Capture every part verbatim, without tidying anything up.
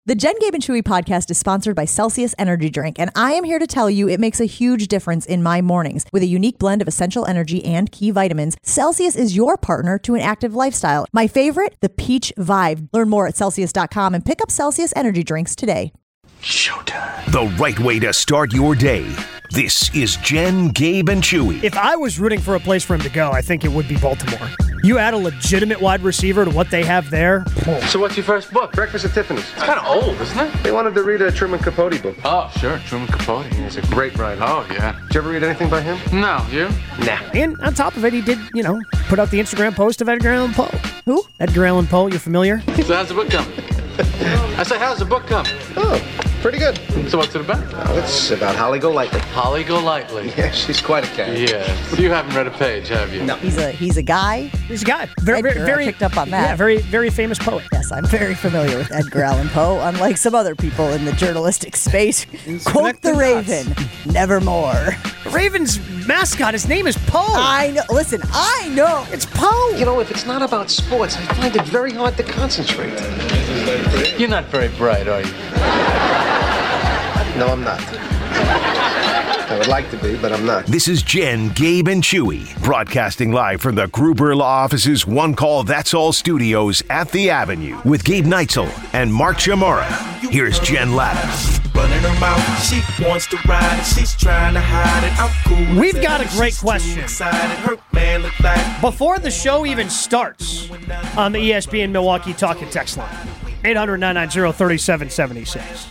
The Jen, Gabe, and Chewy podcast is sponsored by Celsius Energy Drink, and I am here to tell you it makes a huge difference in my mornings. With a unique blend of essential energy and key vitamins, Celsius is your partner to an active lifestyle. My favorite, the Peach Vibe. Learn more at Celsius dot com and pick up Celsius Energy Drinks today. Showtime. The right way to start your day. This is Jen, Gabe, and Chewy. If I was rooting for a place for him to go, I think it would be Baltimore. You add a legitimate wide receiver to what they have there. Oh. So what's your first book? Breakfast at Tiffany's. It's kind of old, isn't it? They wanted to read a Truman Capote book. Oh, sure, Truman Capote. He's a great writer. Oh, yeah. Did you ever read anything by him? No, you? Nah. And on top of it, he did, you know, put out the Instagram post of Edgar Allan Poe. Who? Edgar Allan Poe, you're familiar? So how's the book coming? I said, how's the book coming? Oh, pretty good. So what's it about? Oh, it's about Holly Golightly. Holly Golightly. Yeah, she's quite a character. Yes. You haven't read a page, have you? No. He's a he's a guy. He's a guy. Very, Edgar, very, very I picked up on that. Yeah, very, very famous poet. Yes, I'm very familiar with Edgar Allan Poe, unlike some other people in the journalistic space. Quote the Raven, nevermore. Raven's mascot, his name is Poe. I know. Listen, I know. It's Poe. You know, if it's not about sports, I find it very hard to concentrate. You're not very bright, are you? No, I'm not. I would like to be, but I'm not. This is Jen, Gabe, and Chewy, broadcasting live from the Gruber Law Office's One Call That's All studios at the Avenue with Gabe Neitzel and Mark Chamorro. Here's Jen Lattis. Running her mouth, she wants to ride it, she's trying to hide it. I'm cool. We've got a great question. Her man look like Before the show even starts on the E S P N Milwaukee Talk and Text line, eight hundred, nine nine zero, three seven seven six.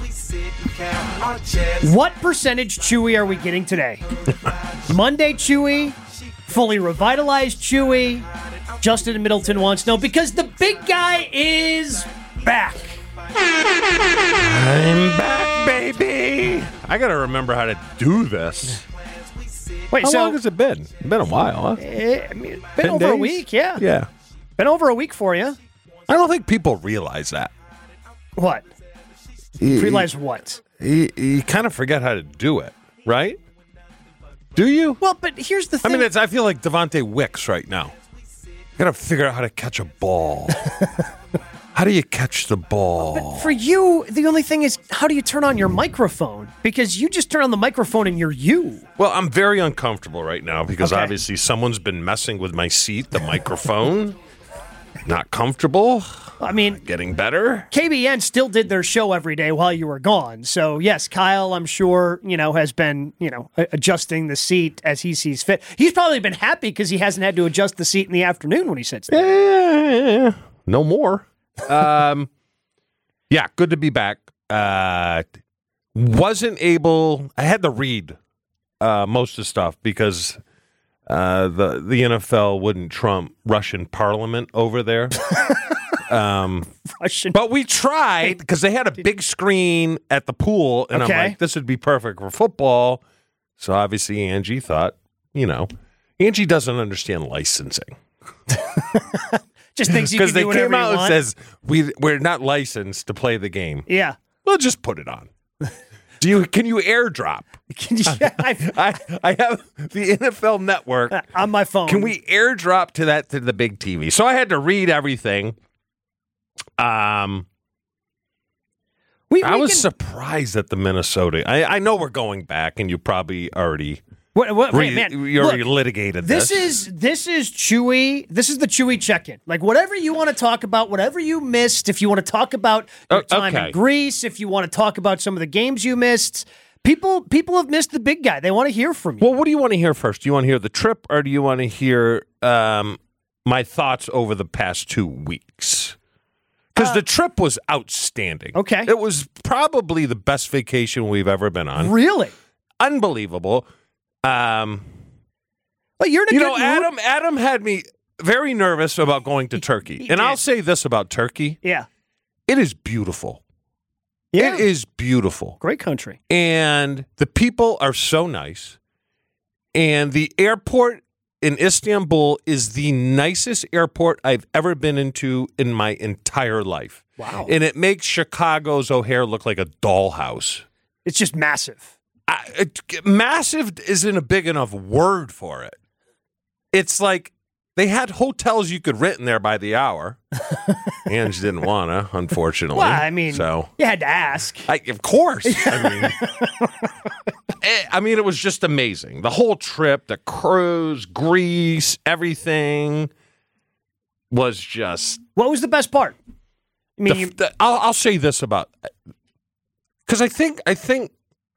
What percentage Chewy are we getting today? Monday Chewy, fully revitalized Chewy. Justin Middleton wants to know because the big guy is back. I'm back, baby. I got to remember how to do this. Wait, How so long has it been? It's been a while, huh? eh, I mean, been Ten over a days? week, yeah. Yeah. Been over a week for you. I don't think people realize that. What? You, Realize what? you, you kind of forget how to do it, right? Do you? Well, but here's the I thing. mean, it's, I feel like Devontae Wicks right now. Got to figure out how to catch a ball. How do you catch the ball? For you, the only thing is, how do you turn on your microphone? Because you just turn on the microphone and you're you. Well, I'm very uncomfortable right now because Okay. obviously someone's been messing with my seat, the microphone. Not comfortable. I mean, Getting better. K B N still did their show every day while you were gone. So, yes, Kyle, I'm sure, you know, has been, you know, a- adjusting the seat as he sees fit. He's probably been happy because he hasn't had to adjust the seat in the afternoon when he sits there. Eh, no more. Um, yeah, good to be back. Uh, wasn't able. I had to read uh, most of the stuff because uh, the the N F L wouldn't trump Russian parliament over there. um, Russian. but we tried because they had a big screen at the pool, and Okay. I'm like, this would be perfect for football. So obviously, Angie thought, you know, Angie doesn't understand licensing. Just thinks you can Because do they whatever came out you and want. says we we're not licensed to play the game. Yeah. Well, just put it on. Do you? Can you airdrop? Can you, I, I I have the N F L Network. on my phone. Can we airdrop to that to the big T V? So I had to read everything. Um, We, I we was can- surprised at the Minnesota. I I know we're going back, and you probably already What, what, re- wait, man, you already look, litigated this this. is this is Chewy. This is the Chewy check-in. Like whatever you want to talk about, whatever you missed. If you want to talk about your Oh, time okay. in Greece, if you want to talk about some of the games you missed, people people have missed the big guy. They want to hear from you. Well, what do you want to hear first? Do you want to hear the trip, or do you want to hear um, my thoughts over the past two weeks? Because the trip was outstanding. Uh, Okay. It was probably the best vacation we've ever been on. Really? Unbelievable. Um, Well, you're in a you good know, mood. Adam Adam had me very nervous about going to Turkey. he And I'll did. say this about Turkey. Yeah. It is beautiful. Yeah. It is beautiful. Great country. And the people are so nice. And the airport in Istanbul is the nicest airport I've ever been into in my entire life. Wow. And it makes Chicago's O'Hare look like a dollhouse. It's just massive. I, it, massive isn't a big enough word for it. It's like they had hotels you could rent in there by the hour. Ange didn't want to, unfortunately. Well, I mean, so you had to ask. I, of course. I mean, eh, I mean, it was just amazing. The whole trip, the cruise, Greece, everything was just. What was the best part? I mean, the, you, the, I'll, I'll say this about, because I think I think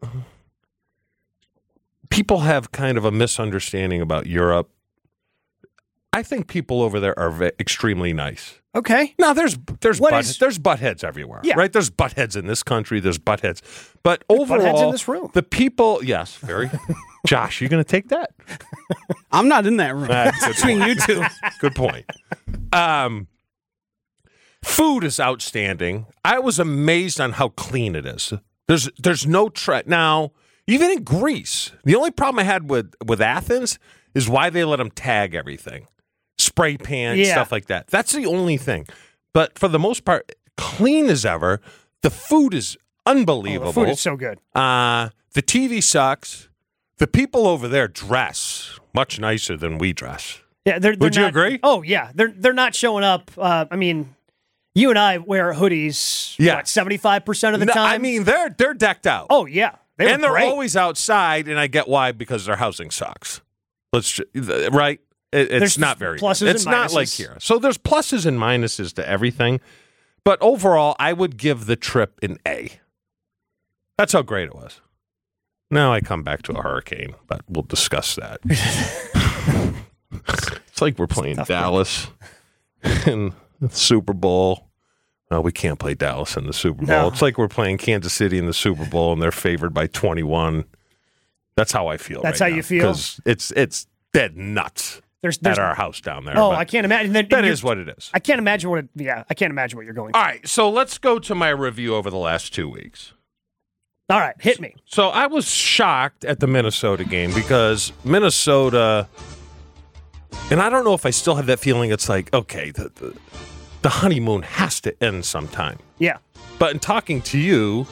people have kind of a misunderstanding about Europe. I think people over there are ve- extremely nice. okay. Now there's there's What butt, is- there's butt heads everywhere, Yeah. right? There's butt heads in this country. There's butt heads, but overall, butt heads in this room. the people, yes, very. Josh, you going to take that? I'm not in that room. That's good Between point. you two. Good point. Um, food is outstanding. I was amazed on how clean it is. There's there's no tra- now. Even in Greece, the only problem I had with with Athens is why they let them tag everything, spray paint, Yeah. stuff like that. That's the only thing. But for the most part, clean as ever. The food is Oh, unbelievable. the food is so good. Uh, the T V sucks. The people over there dress much nicer than we dress. Yeah, they're, they're Would you not- agree? Oh yeah, they're they're not showing up. Uh, I mean, you and I wear hoodies. Yeah. what, seventy-five percent of the No, time. I mean, they're they're decked out. oh yeah, they and were they're great. always outside, and I get why, because their housing sucks. Let's ju- the- right. It, it's There's not very. pluses good. It's and not like minuses. here. So there's pluses and minuses to everything, but overall, I would give the trip an A. That's how great it was. Now I come back to a hurricane, but we'll discuss that. It's like we're playing Dallas in the Super Bowl. No, we can't play Dallas in the Super Bowl. No. It's like we're playing Kansas City in the Super Bowl, and they're favored by twenty-one. That's how I feel. That's right how now, you feel? because it's it's dead nuts There's, there's at our house down there. oh, but I can't imagine. Then, That you're- is what it is. I can't imagine what. It, yeah, I can't imagine what you're going. All right, so let's go to my review over the last two weeks. All right, hit me. So I was shocked at the Minnesota game because Minnesota, and I don't know if I still have that feeling. It's like, okay, the, the, the honeymoon has to end sometime. Yeah. But in talking to you,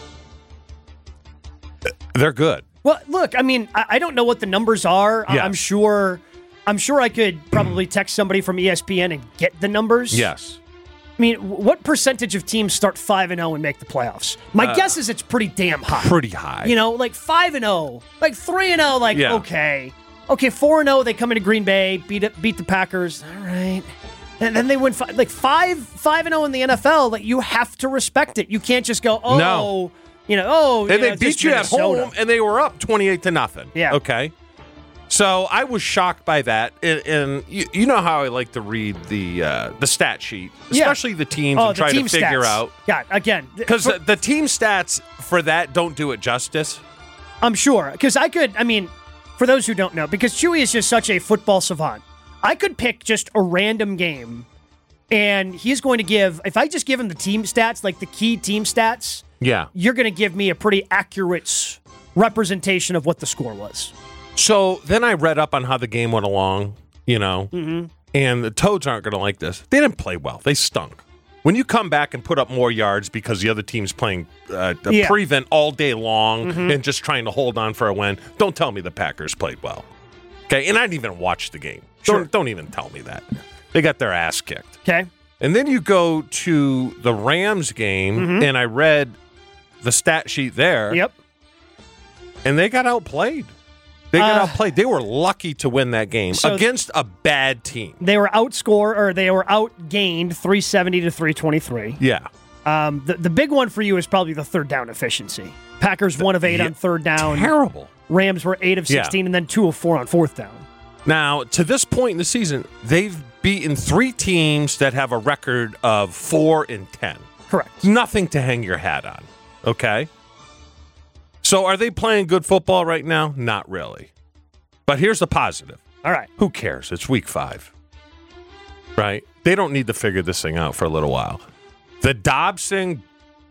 they're good. Well, look, I mean, I, I don't know what the numbers are. I- Yes. I'm sure. I'm sure I could probably text somebody from E S P N and get the numbers. Yes. I mean, w- what percentage of teams start five and zero and make the playoffs? My Uh, guess is it's pretty damn high. Pretty high. You know, like five and zero, like three and zero. Like Yeah. okay, okay, four and zero. They come into Green Bay, beat it, beat the Packers. All right, and then they win fi- like five five and zero in the N F L. Like you have to respect it. You can't just go, oh, No. you know, oh, And you they know, beat just you at Minnesota. home, and they were up twenty-eight to nothing. Yeah. Okay. So I was shocked by that, and, and you, you know how I like to read the uh, the stat sheet, Yeah. especially the teams, Oh, and the try team to figure stats. out. Yeah, again, th- Because for- the, the team stats for that don't do it justice. I'm sure. Because I could, I mean, for those who don't know, because Chewy is just such a football savant, I could pick just a random game, and he's going to give, if I just give him the team stats, like the key team stats, Yeah. you're going to give me a pretty accurate s- representation of what the score was. So then I read up on how the game went along, you know, Mm-hmm. and the Toads aren't going to like this. They didn't play well. They stunk. When you come back and put up more yards because the other team's playing uh, a Yeah. prevent all day long Mhm. and just trying to hold on for a win, don't tell me the Packers played well. Okay, and I didn't even watch the game. Sure. Don't, don't even tell me that. They got their ass kicked. Okay. And then you go to the Rams game, Mhm. and I read the stat sheet there. Yep. And they got outplayed. They got Uh, outplayed. They were lucky to win that game So- against a bad team. They were outscored, or they were outgained three seventy to three twenty-three. Yeah. Um, the, the big one for you is probably the third down efficiency. Packers one of eight yeah, on third down. Terrible. Rams were eight of Yeah. sixteen, and then two of four on fourth down. Now, to this point in the season, they've beaten three teams that have a record of four and ten. Correct. Nothing to hang your hat on. Okay? So are they playing good football right now? Not really. But here's the positive. All right. Who cares? It's week five. Right? They don't need to figure this thing out for a little while. The Dobbs thing,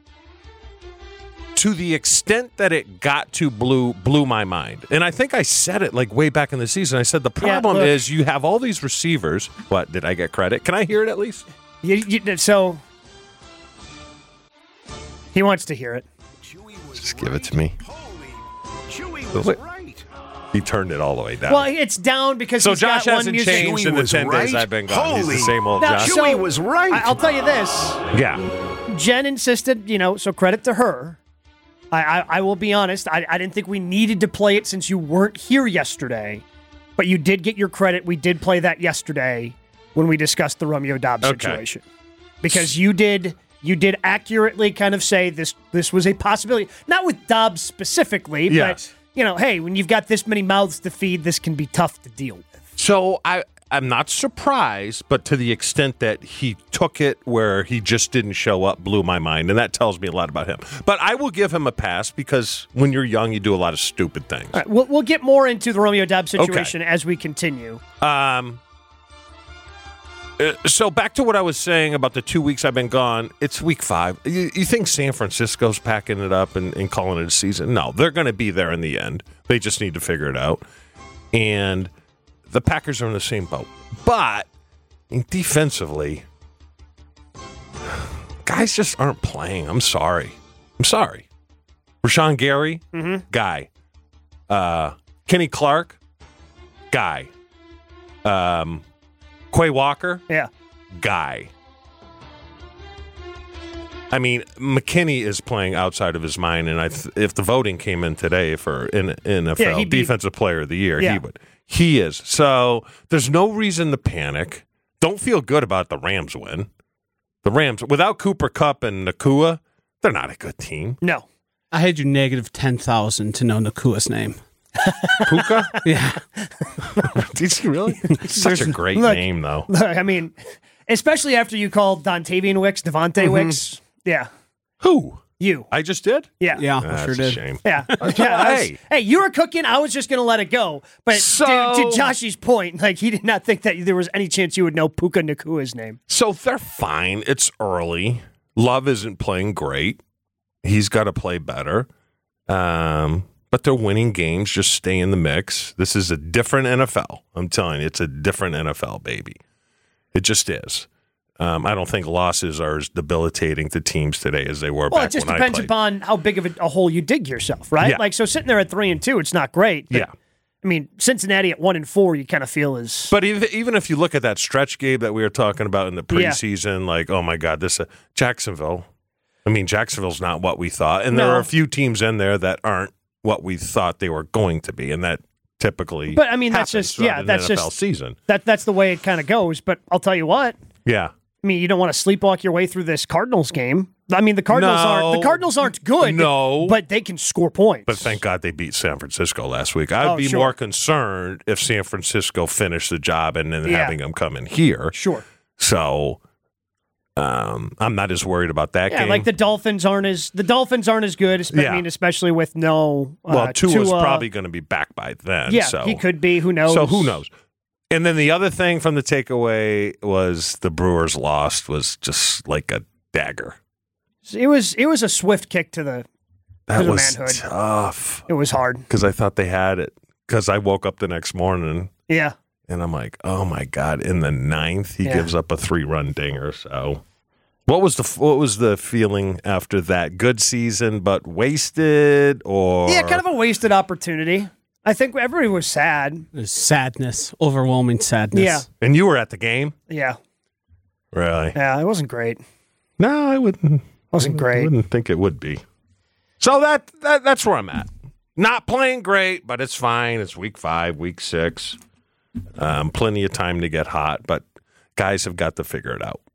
to the extent that it got to blew blew my mind. And I think I said it like way back in the season. I said the Yeah, problem look. is you have all these receivers. What, did I get credit? Can I hear it at least? You, you, so he wants to hear it. Just give it to me. Chewy was Wait. right. He turned it all the way down. Well, it's down because so he's Josh got one hasn't music. changed in the ten days I've been gone. He's the Holy- same old Now, Josh. so- Chewy was right. I- I'll tell you this. Yeah. Jen insisted, you know, so credit to her. I, I, I will be honest, I, I didn't think we needed to play it since you weren't here yesterday. But you did get your credit. We did play that yesterday when we discussed the Romeo Dobbs Okay. situation. Because you did you did accurately kind of say this this was a possibility. Not with Dobbs specifically, Yes. but, you know, hey, when you've got this many mouths to feed, this can be tough to deal with. So I, I'm not surprised, but to the extent that he took it where he just didn't show up blew my mind, and that tells me a lot about him. But I will give him a pass because when you're young, you do a lot of stupid things. All right, we'll, we'll get more into the Romeo Dobbs situation as we continue. Um. uh, So back to what I was saying about the two weeks I've been gone. It's week five. You, you think San Francisco's packing it up and, and calling it a season? No, they're going to be there in the end. They just need to figure it out. And the Packers are in the same boat. But defensively, guys just aren't playing. I'm sorry. I'm sorry. Rashawn Gary, Mm-hmm. guy. Uh, Kenny Clark, guy. Um, Quay Walker, Yeah. guy. I mean, McKinney is playing outside of his mind, and I th- if the voting came in today for N- N F L Yeah, he'd be- Defensive Player of the Year, Yeah. he would. He is. So there's no reason to panic. Don't feel good about the Rams win. The Rams, without Cooper Kupp and Nakua, they're not a good team. No. I had you negative ten thousand to know Nakua's name. Puka? Yeah. Did you really? Such a great Look, name, though. Look, I mean, especially after you called Dontavian Wicks, Devontae Mm-hmm. Wicks. Yeah. Who? You. I just did? Yeah. Yeah, Ah, I sure that's a did. shame. Yeah. yeah I was- Hey. hey, you were cooking. I was just going to let it go. But So- to, to Josh's point, like he did not think that there was any chance you would know Puka Nakua's name. So they're fine. It's early. Love isn't playing great. He's got to play better. Um, but they're winning games. Just stay in the mix. This is a different N F L. I'm telling you, it's a different N F L, baby. It just is. Um, I don't think losses are as debilitating to teams today as they were Well, back it just when I depends played. upon how big of a, a hole you dig yourself, right? Yeah. Like, so sitting there at three and two, it's not great. but, Yeah. I mean, Cincinnati at one and four, you kind of feel is. But even, even if you look at that stretch game that we were talking about in the Yeah. preseason, like, oh my God, this uh, Jacksonville. I mean, Jacksonville's not what we thought. And there No. are a few teams in there that aren't what we thought they were going to be. And that typically But, I mean, that's happens just- throughout yeah, an that's N F L just- season. that that's the way it kind of goes. But I'll tell you what. Yeah. I mean, you don't want to sleepwalk your way through this Cardinals game. I mean, the Cardinals No. aren't the Cardinals aren't good. No. but they can score points. But thank God they beat San Francisco last week. I'd Oh, be sure. more concerned if San Francisco finished the job and then Yeah. having them come in here. Sure. So um, I'm not as worried about that Yeah, game. like the Dolphins aren't as the Dolphins aren't as good. espe- Yeah. I mean, especially with no. Uh, well, Tua's Tua. probably going to be back by then. Yeah, so. he could be. Who knows? So who knows? And then the other thing from the takeaway was the Brewers lost was just like a dagger. It was it was a swift kick to the. That To the was manhood. tough It was hard. because I thought they had it. Because I woke up the next morning Yeah. and I'm like, oh my God! In the ninth, he Yeah. gives up a three-run dinger. So, what was the what was the feeling after that? Good season, but wasted, or Yeah, kind of a wasted opportunity. I think everybody was sad. There's sadness, overwhelming sadness. Yeah. And you were at the game, Yeah. really? Yeah, it wasn't great. No, I wouldn't. Wasn't I great. wouldn't think it would be. So that, that that's where I'm at. Not playing great, but it's fine. It's week five, week six. Um, plenty of time to get hot, but guys have got to figure it out.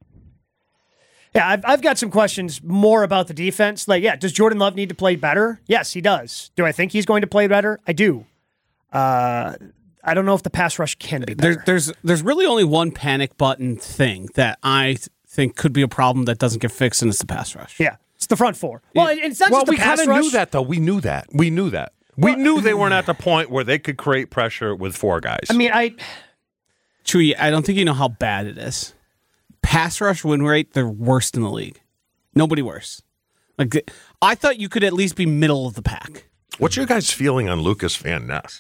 Yeah, I've, I've got some questions more about the defense. Like, yeah, does Jordan Love need to play better? Yes, he does. Do I think he's going to play better? I do. Uh, I don't know if the pass rush can be better. There, there's there's really only one panic button thing that I th- think could be a problem that doesn't get fixed, and it's the pass rush. yeah, it's the front four. Well, it- it's not Well, just the we pass kind of rush. knew that, though. We knew that. We knew that. We knew they weren't at the point where they could create pressure with four guys. I mean, I Chewy, I don't think you know how bad it is. Pass rush win rate, they're worst in the league. Nobody worse. Like th- I thought you could at least be middle of the pack. what's your guys' feeling on Lucas Van Ness?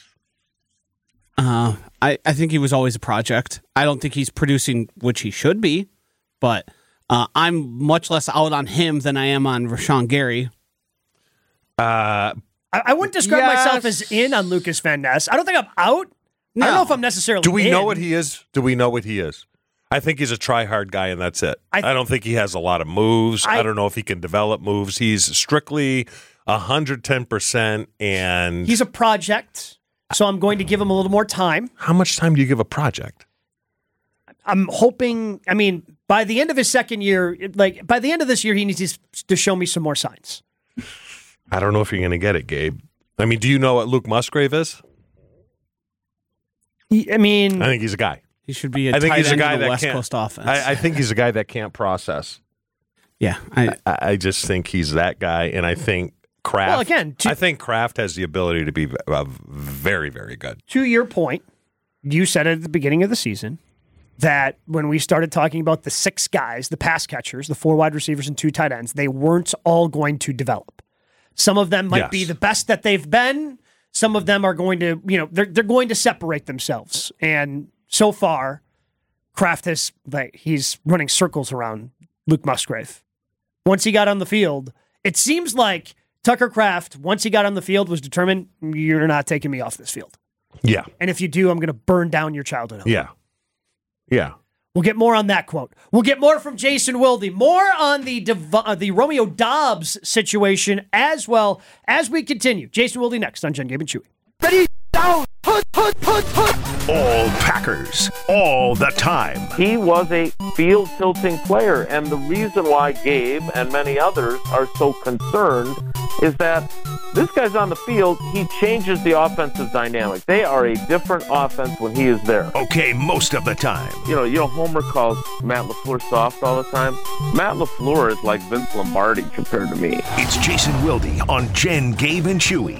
Uh, I, I think he was always a project. I don't think he's producing, which he should be, but uh, I'm much less out on him than I am on Rashawn Gary. Uh, I, I wouldn't describe Yes. myself as in on Lucas Van Ness. I don't think I'm out. I don't know if I'm necessarily Do we in. know what he is? Do we know what he is? I think he's a try-hard guy, and that's it. I, I- I don't think he has a lot of moves. I, I- don't know if he can develop moves. He's strictly one hundred ten percent, and He's a project, so I'm going to give him a little more time. how much time do you give a project? I'm hoping, I mean, by the end of his second year, it- like by the end of this year, he needs to show me some more signs. I don't know if you're going to get it, Gabe. I mean, do you know what Luke Musgrave is? He- I mean, I think he's a guy. He should be a I think tight he's a end guy of the that West can't. Coast offense. I, I think he's a guy that can't process. yeah, I, I, I just think he's that guy, and I think Kraft. Well, again, to- I think Kraft has the ability to be uh, very, very good. to your point, you said at the beginning of the season that when we started talking about the six guys, the pass catchers, the four wide receivers and two tight ends, they weren't all going to develop. Some of them might Yes. be the best that they've been. Some of them are going to, you know, they're they're going to separate themselves. And so far, Kraft has like he's running circles around Luke Musgrave. Once he got on the field, it seems like Tucker Kraft, once he got on the field, was determined, you're not taking me off this field. Yeah, And if you do, I'm going to burn down your childhood home. yeah, yeah. We'll get more on that quote. We'll get more from Jason Wilde, more on the Dev- uh, the Romeo Dobbs situation as well as we continue. Jason Wilde next on Jen, Gabe, and Chewy. Ready, down, put, put, put, put. All Packers, all the time. He was a field tilting player, and the reason why Gabe and many others are so concerned is that this guy's on the field, he changes the offensive dynamic. They are a different offense when he is there. Okay, most of the time. You know, you know, Homer calls Matt LaFleur soft all the time. Matt LaFleur is like Vince Lombardi compared to me. It's Jason Wilde on Jen, Gabe, and Chewy.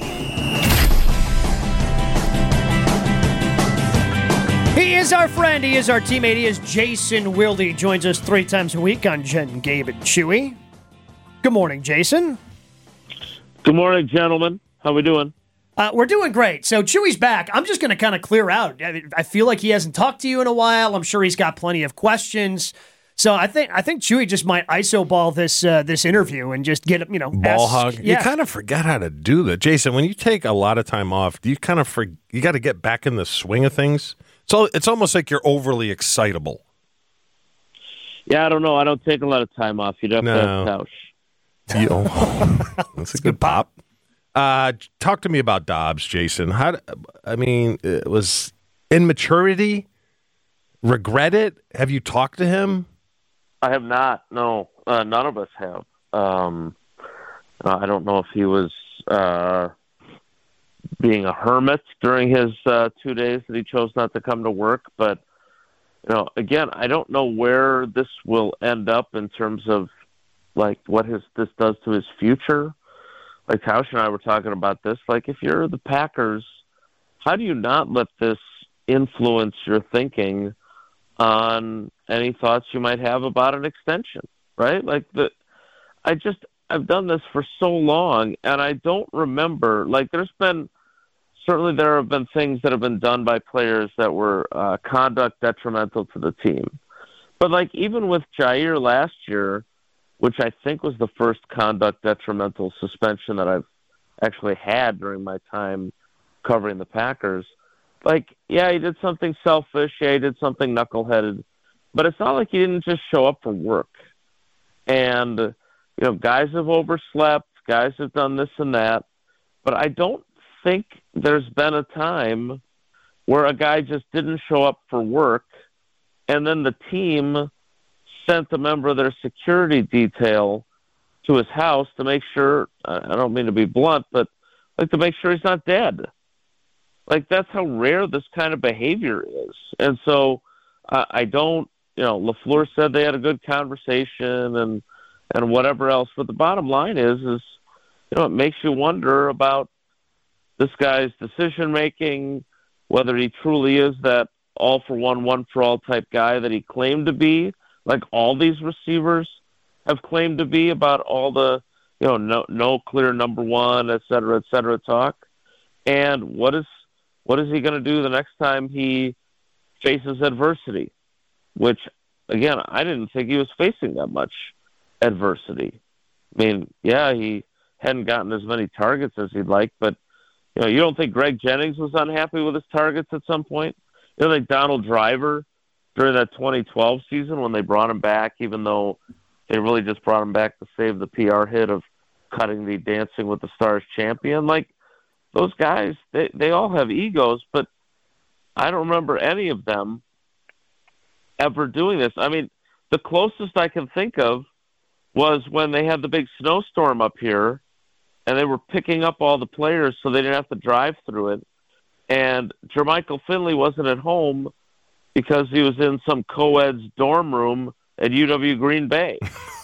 He is our friend. He is our teammate. He is Jason Wilde. He joins us three times a week on Jen, Gabe, and Chewy. Good morning, Jason. Good morning, gentlemen. How we doing? Uh, we're doing great. So Chewy's back. I'm just going to kind of clear out. I, mean, I feel like he hasn't talked to you in a while. I'm sure he's got plenty of questions. So I think I think Chewy just might iso ball this uh, this interview and just get you know Ball ask, hug. Yeah. You kind of forget how to do that, Jason. When you take a lot of time off, do you kind of for, you got to get back in the swing of things? So it's almost like you're overly excitable. Yeah, I don't know. I don't take a lot of time off. You'd have No. to have Tausch. You know, that's a good pop. Uh, talk to me about Dobbs, Jason. How? I mean, it was immaturity. Regret it? Have you talked to him? I have not. No, uh, none of us have. Um, uh, I don't know if he was uh, being a hermit during his uh, two days that he chose not to come to work. But you know, again, I don't know where this will end up in terms of like what his this does to his future. Like Tausch and I were talking about this. Like, if you're the Packers, how do you not let this influence your thinking on any thoughts you might have about an extension, right? Like, the, I just, I've done this for so long, and I don't remember, like, there's been, certainly there have been things that have been done by players that were uh, conduct detrimental to the team. But, like, even with Jair last year, which I think was the first conduct detrimental suspension that I've actually had during my time covering the Packers. Like, yeah, he did something selfish. Yeah, he did something knuckleheaded. But it's not like he didn't just show up for work. And, you know, guys have overslept. Guys have done this and that. But I don't think there's been a time where a guy just didn't show up for work and then the team sent a member of their security detail to his house to make sure, I don't mean to be blunt, but like to make sure he's not dead. Like, that's how rare this kind of behavior is. And so uh, I don't, you know, LaFleur said they had a good conversation and, and whatever else. But the bottom line is, is, you know, it makes you wonder about this guy's decision-making, whether he truly is that all-for-one, one-for-all type guy that he claimed to be, like all these receivers have claimed to be about all the, you know, no, no clear number one, et cetera, et cetera talk. And what is, what is he going to do the next time he faces adversity? Which, again, I didn't think he was facing that much adversity. I mean, yeah, he hadn't gotten as many targets as he'd like, but you know, you don't think Greg Jennings was unhappy with his targets at some point? You don't think Donald Driver during that twenty twelve season when they brought him back, even though they really just brought him back to save the P R hit of cutting the Dancing with the Stars champion, like those guys, they, they all have egos, but I don't remember any of them ever doing this. I mean, the closest I can think of was when they had the big snowstorm up here and they were picking up all the players so they didn't have to drive through it. And Jermichael Finley wasn't at home because he was in some co-ed's dorm room at U W Green Bay.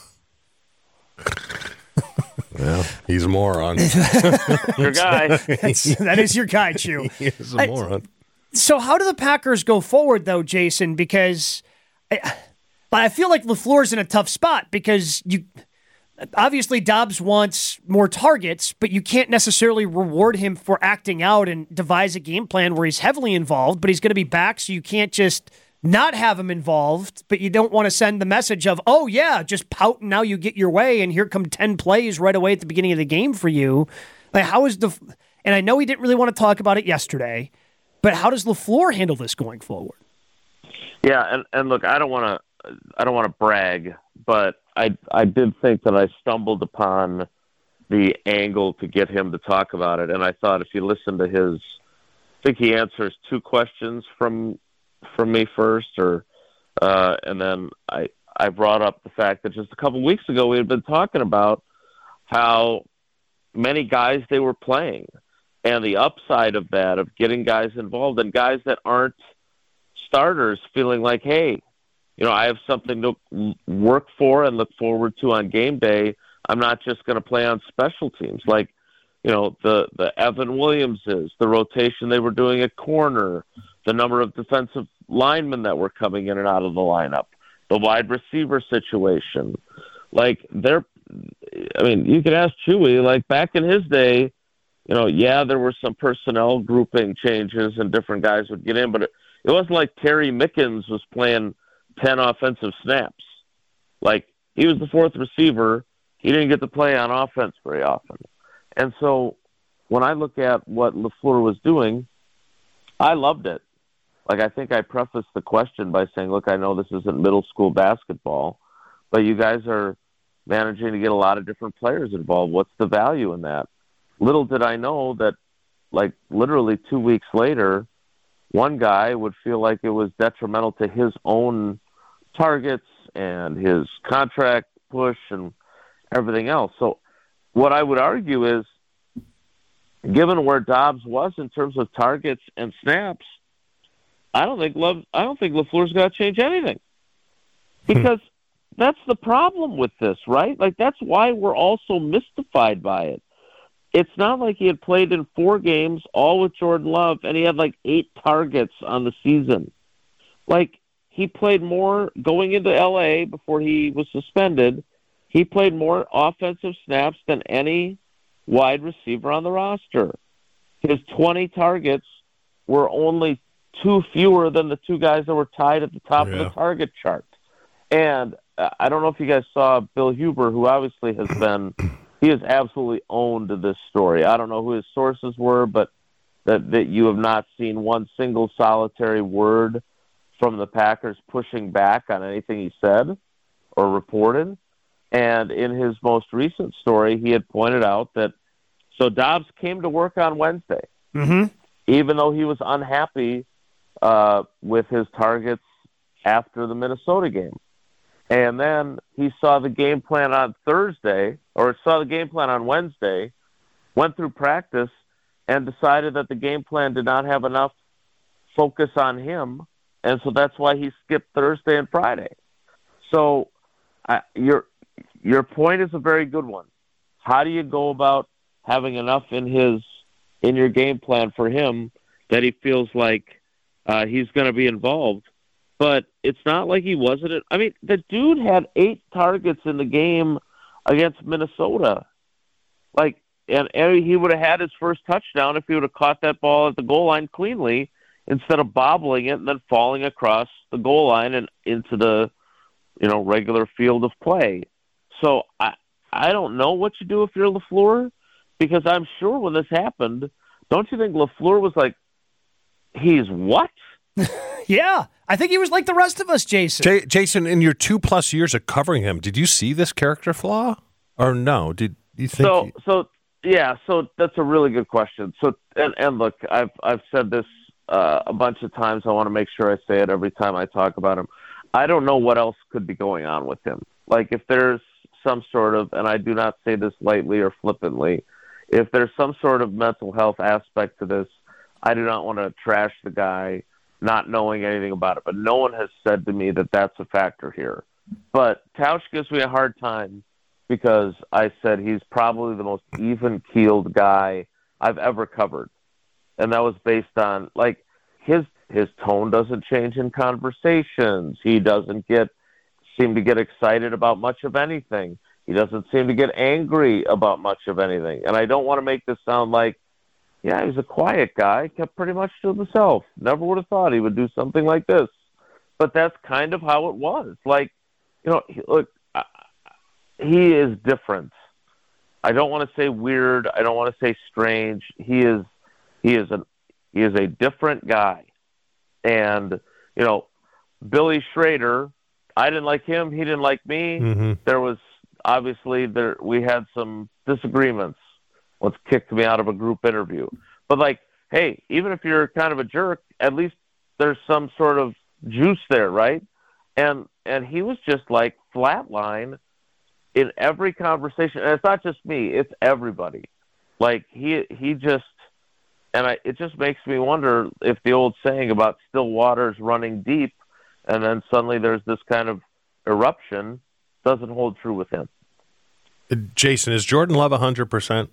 Well, he's a moron. Your guy. That's, that is your guy, Chew. He is a moron. So how do the Packers go forward, though, Jason? Because I, I feel like LaFleur's in a tough spot because you obviously Dobbs wants more targets, but you can't necessarily reward him for acting out and devise a game plan where he's heavily involved, but he's going to be back, so you can't just not have him involved, but you don't want to send the message of, oh, yeah, just pout and now you get your way, and here come ten plays right away at the beginning of the game for you. Like, how is the – and I know he didn't really want to talk about it yesterday, but how does LaFleur handle this going forward? Yeah, and, and look, I don't want to I don't want to brag, but I I did think that I stumbled upon the angle to get him to talk about it, and I thought if you listen to his – I think he answers two questions from – from me first, or uh, and then I I brought up the fact that just a couple weeks ago we had been talking about how many guys they were playing and the upside of that, of getting guys involved and guys that aren't starters feeling like, hey, you know, I have something to work for and look forward to on game day. I'm not just going to play on special teams. Like, you know, the, the Evan Williamses, the rotation they were doing at corner, the number of defensive linemen that were coming in and out of the lineup, the wide receiver situation. Like, they're, I mean, you could ask Chewy, like, back in his day, you know, yeah, there were some personnel grouping changes and different guys would get in, but it, it wasn't like Terry Mickens was playing ten offensive snaps. Like, he was the fourth receiver. He didn't get to play on offense very often. And so when I look at what LaFleur was doing, I loved it. Like, I think I prefaced the question by saying, look, I know this isn't middle school basketball, but you guys are managing to get a lot of different players involved. What's the value in that? Little did I know that, like, literally two weeks later, one guy would feel like it was detrimental to his own targets and his contract push and everything else. So what I would argue is, given where Dobbs was in terms of targets and snaps, I don't think Love. I don't think LaFleur's got to change anything, because that's the problem with this, right? Like, that's why we're all so mystified by it. It's not like he had played in four games, all with Jordan Love, and he had like eight targets on the season. Like, he played more going into L A before he was suspended. He played more offensive snaps than any wide receiver on the roster. His twenty targets were only two fewer than the two guys that were tied at the top yeah. of the target chart. And uh, I don't know if you guys saw Bill Huber, who obviously has been, he has absolutely owned this story. I don't know who his sources were, but that, that you have not seen one single solitary word from the Packers pushing back on anything he said or reported. And in his most recent story, he had pointed out that, so Dobbs came to work on Wednesday, mm-hmm. even though he was unhappy uh, with his targets after the Minnesota game. And then he saw the game plan on Thursday, or saw the game plan on Wednesday, went through practice, and decided that the game plan did not have enough focus on him, and so that's why he skipped Thursday and Friday. So uh, your your point is a very good one. How do you go about having enough in his in your game plan for him that he feels like uh, he's going to be involved? But it's not like he wasn't. I mean, the dude had eight targets in the game against Minnesota. Like, and, and he would have had his first touchdown if he would have caught that ball at the goal line cleanly instead of bobbling it and then falling across the goal line and into the, you know, regular field of play. So I, I don't know what you do if you're LaFleur, because I'm sure when this happened, don't you think LaFleur was like, he's what? Yeah, I think he was like the rest of us, Jason. J- Jason, in your two plus years of covering him, did you see this character flaw, or no? Did you think? So, he... so yeah, so that's a really good question. So, and, and look, I've I've said this uh, a bunch of times. I want to make sure I say it every time I talk about him. I don't know what else could be going on with him. Like if there's some sort of, and I do not say this lightly or flippantly, if there's some sort of mental health aspect to this, I do not want to trash the guy not knowing anything about it. But no one has said to me that that's a factor here. But Tausch gives me a hard time because I said he's probably the most even-keeled guy I've ever covered. And that was based on, like, his his tone doesn't change in conversations. He doesn't get seem to get excited about much of anything. He doesn't seem to get angry about much of anything. And I don't want to make this sound like, yeah, he's a quiet guy, kept pretty much to himself. Never would have thought he would do something like this. But that's kind of how it was. Like, you know, he, look, uh, he is different. I don't want to say weird. I don't want to say strange. He is, he is a, he is a different guy. And, you know, Billy Schrader, I didn't like him. He didn't like me. Mm-hmm. There was obviously there, we had some disagreements. Once kicked me out of a group interview. But, like, hey, even if you're kind of a jerk, at least there's some sort of juice there, right? And and he was just, like, flatline in every conversation. And it's not just me. It's everybody. Like, he he just – and I, it just makes me wonder if the old saying about still waters running deep and then suddenly there's this kind of eruption doesn't hold true with him. Jason, is Jordan Love one hundred percent?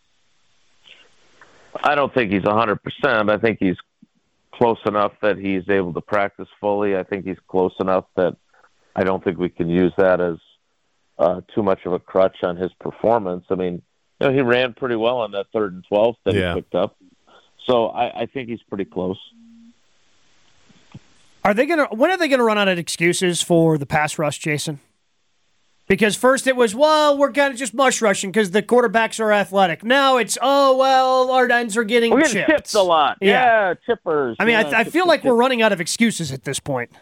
I don't think he's one hundred percent. I think he's close enough that he's able to practice fully. I think he's close enough that I don't think we can use that as uh, too much of a crutch on his performance. I mean, you know, he ran pretty well on that third and twelve that yeah. he picked up. So I, I think he's pretty close. Are they gonna? When are they gonna run out of excuses for the pass rush, Jason? Because first it was, well, we're kind of just mush rushing because the quarterbacks are athletic. Now it's, oh, well, our ends are getting, we're getting chipped. chipped a lot. Yeah, yeah chippers. I mean, yeah, I, I feel like we're running out of excuses at this point.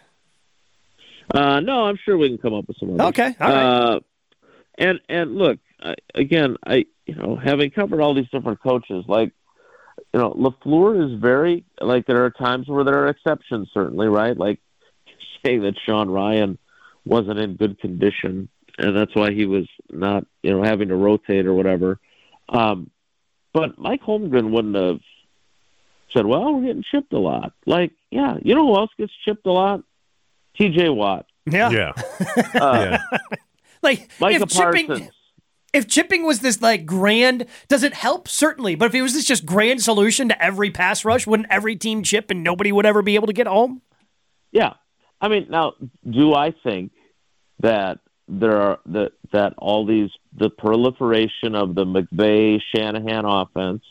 Uh, no, I'm sure we can come up with some others. Okay, all right. Uh, and, and look, I, again, I you know, having covered all these different coaches, like, you know, LaFleur is very, like, there are times where there are exceptions, certainly, right? Like saying that Sean Ryan wasn't in good condition, and that's why he was not, you know, having to rotate or whatever. Um, but Mike Holmgren wouldn't have said, well, we're getting chipped a lot. Like, yeah, you know who else gets chipped a lot? T J Watt. Yeah. Yeah. Uh, yeah. Like, Micah if chipping, Parsons. if chipping was this, like, grand, does it help? Certainly. But if it was this just grand solution to every pass rush, wouldn't every team chip and nobody would ever be able to get home? Yeah. I mean, now, do I think that there are that that all these the proliferation of the McVay Shanahan offense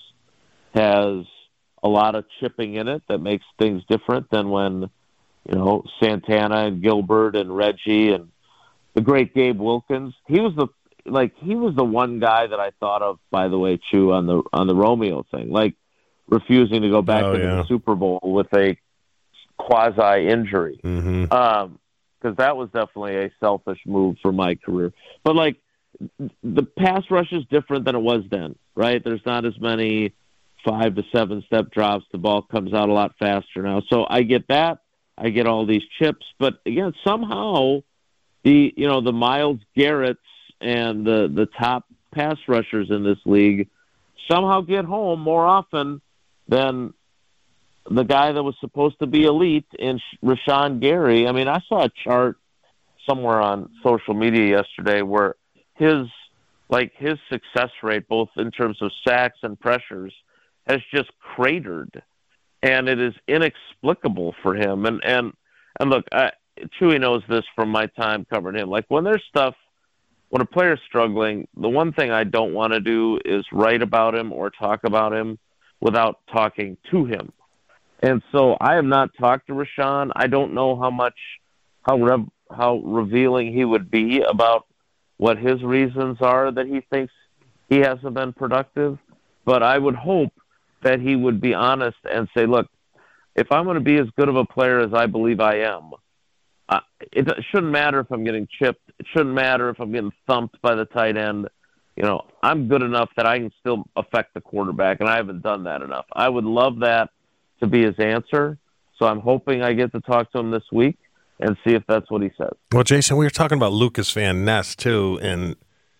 has a lot of chipping in it that makes things different than when, you know, Santana and Gilbert and Reggie and the great Gabe Wilkins. He was the like he was the one guy that I thought of, by the way, Chew, on the on the Romeo thing, like refusing to go back oh, into yeah. the Super Bowl with a quasi injury. Mm-hmm. Um, because that was definitely a selfish move for my career. But, like, the pass rush is different than it was then, right? There's not as many five to seven step drops. The ball comes out a lot faster now. So I get that. I get all these chips. But, again, somehow the, you know, the Myles Garretts and the, the top pass rushers in this league somehow get home more often than the guy that was supposed to be elite in Rashawn Gary. I mean, I saw a chart somewhere on social media yesterday where his, like his success rate, both in terms of sacks and pressures, has just cratered, and it is inexplicable for him. And and and look, I, Chewy knows this from my time covering him. Like when there's stuff, when a player's struggling, the one thing I don't want to do is write about him or talk about him without talking to him. And so I have not talked to Rashawn. I don't know how much, how rev, how revealing he would be about what his reasons are that he thinks he hasn't been productive. But I would hope that he would be honest and say, look, if I'm going to be as good of a player as I believe I am, uh, it shouldn't matter if I'm getting chipped. It shouldn't matter if I'm getting thumped by the tight end. You know, I'm good enough that I can still affect the quarterback, and I haven't done that enough. I would love that to be his answer. So I'm hoping I get to talk to him this week and see if that's what he says. Well, Jason, we were talking about Lucas Van Ness, too, and,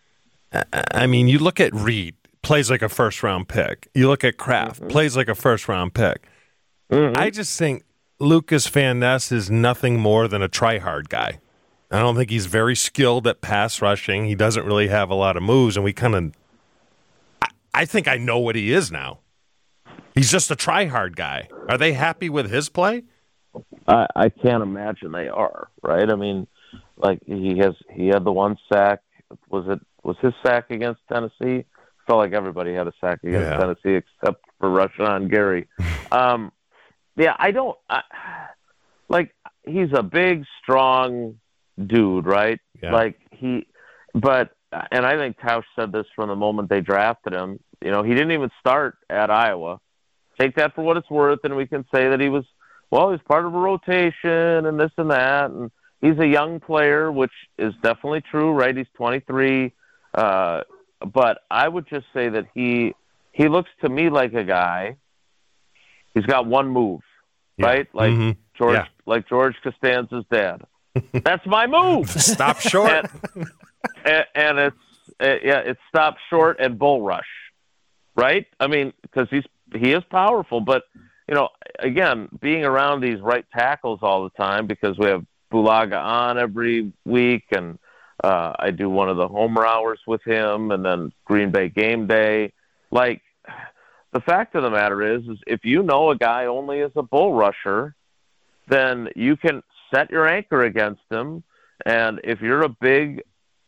I mean, you look at Reed, plays like a first-round pick. You look at Kraft, mm-hmm. plays like a first-round pick. Mm-hmm. I just think Lucas Van Ness is nothing more than a try-hard guy. I don't think he's very skilled at pass rushing. He doesn't really have a lot of moves, and we kind of I, I think I know what he is now. He's just a try-hard guy. Are they happy with his play? I, I can't imagine they are, right? I mean, like he has he had the one sack. Was it was his sack against Tennessee? Felt like everybody had a sack against yeah. Tennessee except for Rashawn Gary. um, yeah, I don't I, like. He's a big, strong dude, right? Yeah. Like he, but and I think Tausch said this from the moment they drafted him. You know, he didn't even start at Iowa. Take that for what it's worth, and we can say that he was, well, he's part of a rotation and this and that, and he's a young player, which is definitely true, right? He's twenty-three, uh, but I would just say that he he looks to me like a guy. He's got one move, yeah. right? Like mm-hmm. George, yeah. like George Costanza's dad. That's my move. Stop short, and, and, and it's uh, yeah, it's stop short and bull rush, right? I mean, because he's he is powerful, but you know, again, being around these right tackles all the time because we have Bulaga on every week, and uh, I do one of the homer hours with him, and then Green Bay game day. Like, the fact of the matter is, is if you know a guy only is a bull rusher, then you can set your anchor against him. And if you're a big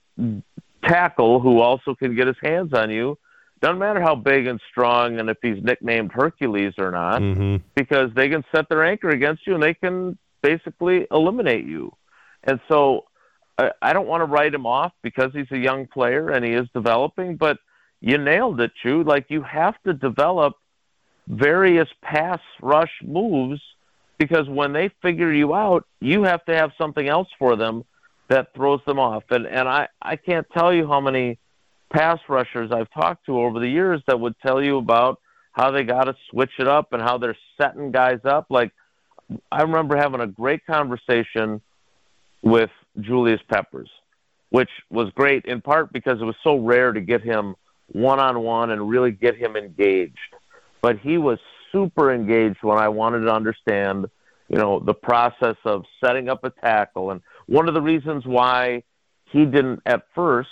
tackle who also can get his hands on you, doesn't matter how big and strong and if he's nicknamed Hercules or not, mm-hmm. because they can set their anchor against you and they can basically eliminate you. And so I, I don't want to write him off because he's a young player and he is developing, but you nailed it, Chew. Like, you have to develop various pass rush moves because when they figure you out, you have to have something else for them that throws them off. And and I, I can't tell you how many pass rushers I've talked to over the years that would tell you about how they got to switch it up and how they're setting guys up. Like, I remember having a great conversation with Julius Peppers, which was great in part because it was so rare to get him one-on-one and really get him engaged. But he was super engaged when I wanted to understand, you know, the process of setting up a tackle. And one of the reasons why he didn't at first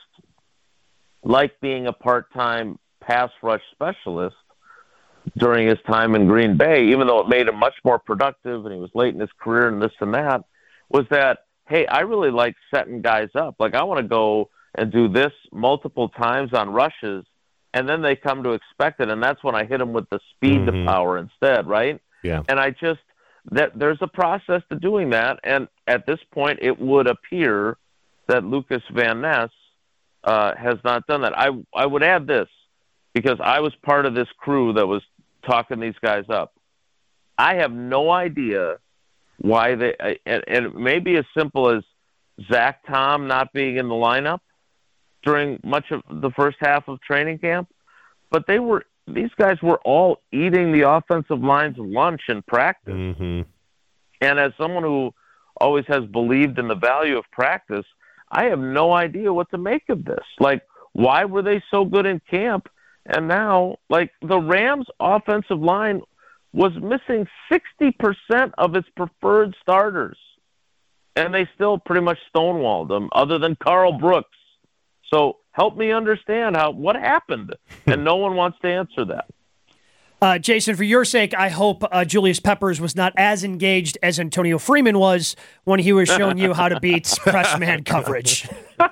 like being a part-time pass rush specialist during his time in Green Bay, even though it made him much more productive and he was late in his career and this and that, was that, hey, I really like setting guys up. Like, I want to go and do this multiple times on rushes, and then they come to expect it, and that's when I hit them with the speed mm-hmm. to power instead, right? Yeah. And I just, that there's a process to doing that, and at this point it would appear that Lucas Van Ness uh, has not done that. I I would add this, because I was part of this crew that was talking these guys up. I have no idea why they, and, and it may be as simple as Zach Tom not being in the lineup during much of the first half of training camp, but they were, these guys were all eating the offensive line's lunch in practice. Mm-hmm. And as someone who always has believed in the value of practice, I have no idea what to make of this. Like, why were they so good in camp? And now, like, the Rams' offensive line was missing sixty percent of its preferred starters, and they still pretty much stonewalled them, other than Carl Brooks. So help me understand how what happened, and no one wants to answer that. Uh, Jason, for your sake, I hope uh, Julius Peppers was not as engaged as Antonio Freeman was when he was showing you how to beat press man coverage.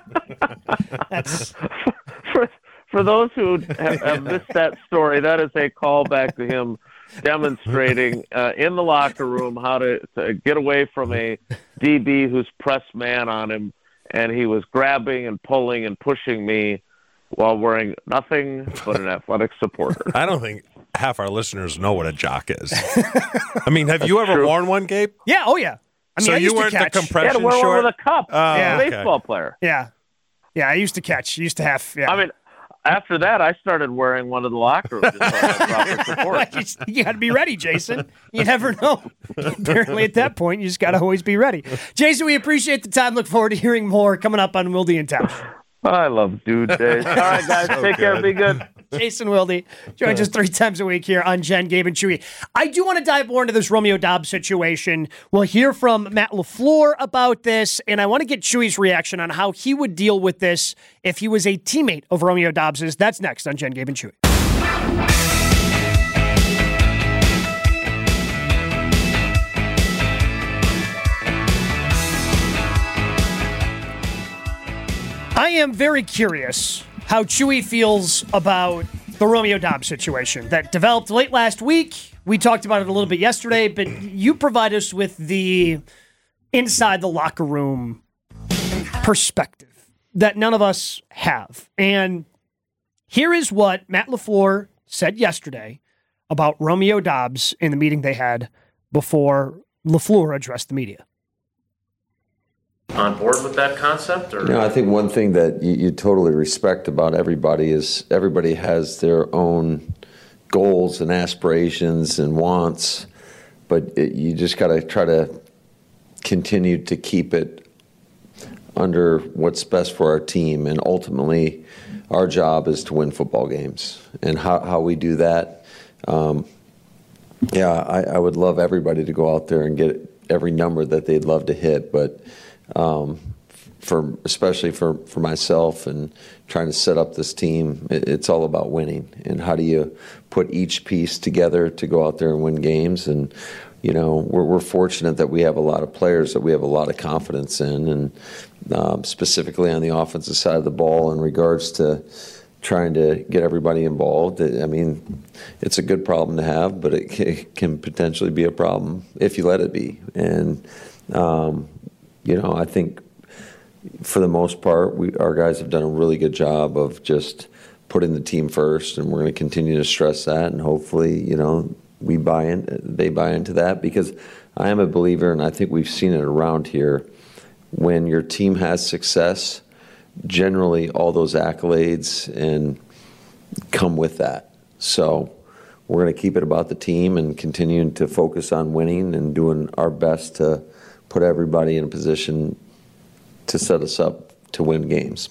That's for, for those who have, have missed that story, that is a callback to him demonstrating uh, in the locker room how to, to get away from a D B who's press man on him and he was grabbing and pulling and pushing me while wearing nothing but an athletic supporter. I don't think half our listeners know what a jock is. I mean, have you ever true. worn one, Gabe? Yeah, oh yeah. I mean, so I you used weren't to catch. the Yeah, compression to wear short? one with a cup. Oh, yeah, okay. baseball player. Yeah. Yeah, I used to catch. Used to have, yeah. I mean, after that, I started wearing one of the locker rooms. Just so I had proper support. you just- you got to be ready, Jason. You never know. Apparently, at that point, you just got to always be ready. Jason, we appreciate the time. Look forward to hearing more coming up on Wilde and Tausch. I love dude days. All right, guys, So take care. good. Be good. Jason Wilde joins us three times a week here on Jen, Gabe, and Chewy. I do want to dive more into this Romeo Doubs situation. We'll hear from Matt LaFleur about this, and I want to get Chewy's reaction on how he would deal with this if he was a teammate of Romeo Doubs's. That's next on Jen, Gabe, and Chewy. I am very curious how Chewy feels about the Romeo Doubs situation that developed late last week. We talked about it a little bit yesterday, but you provide us with the inside the locker room perspective that none of us have. And here is what Matt LaFleur said yesterday about Romeo Doubs in the meeting they had before LaFleur addressed the media. On board with that concept? Or? You know, I think one thing that you, you totally respect about everybody is everybody has their own goals and aspirations and wants, but it, you just got to try to continue to keep it under what's best for our team. And ultimately, our job is to win football games. And how, how we do that, um, yeah, I, I would love everybody to go out there and get every number that they'd love to hit, but Um, for especially for, for myself and trying to set up this team, it, it's all about winning. And how do you put each piece together to go out there and win games? And, you know, we're, we're fortunate that we have a lot of players that we have a lot of confidence in, and um, specifically on the offensive side of the ball in regards to trying to get everybody involved. I mean, it's a good problem to have, but it can, it can potentially be a problem if you let it be. And, um, You know, I think for the most part, we, our guys have done a really good job of just putting the team first, and we're going to continue to stress that. And hopefully, you know, we buy in, they buy into that, because I am a believer, and I think we've seen it around here. When your team has success, generally all those accolades and come with that. So we're going to keep it about the team and continuing to focus on winning and doing our best to put everybody in a position to set us up to win games.